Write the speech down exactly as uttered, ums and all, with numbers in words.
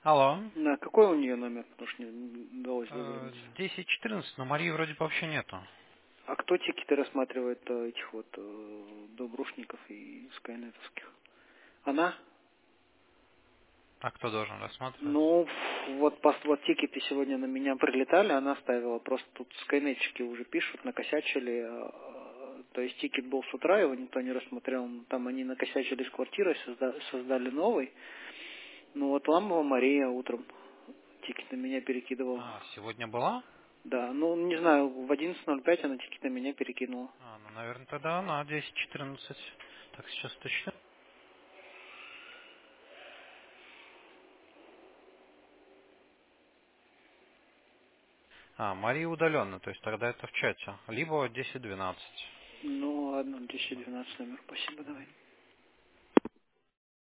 Алло. Да, какой у нее номер? Потому что не удалось Э, дозвониться. десять четырнадцать, но Марии вроде бы вообще нету. А кто тикеты рассматривает э, этих вот э, добрушников и скайнетовских? Она? А кто должен рассматривать? Ну, вот, пос- вот тикеты сегодня на меня прилетали, она ставила. Просто тут скайнетчики уже пишут, накосячили. э, То есть тикет был с утра, его никто не рассмотрел. Там они накосячили с квартирой, созда- создали новый. Ну вот Ламбова Мария утром тикет на меня перекидывала. А, сегодня была? Да, ну не знаю, в одиннадцать ноль пять она тикет на меня перекинула. А, ну, наверное, тогда она десять четырнадцать. Так, сейчас точно. А, Мария удаленно, то есть тогда это в чате. Либо десять двенадцать. Ну ладно, десять двенадцать номер. Спасибо, давай.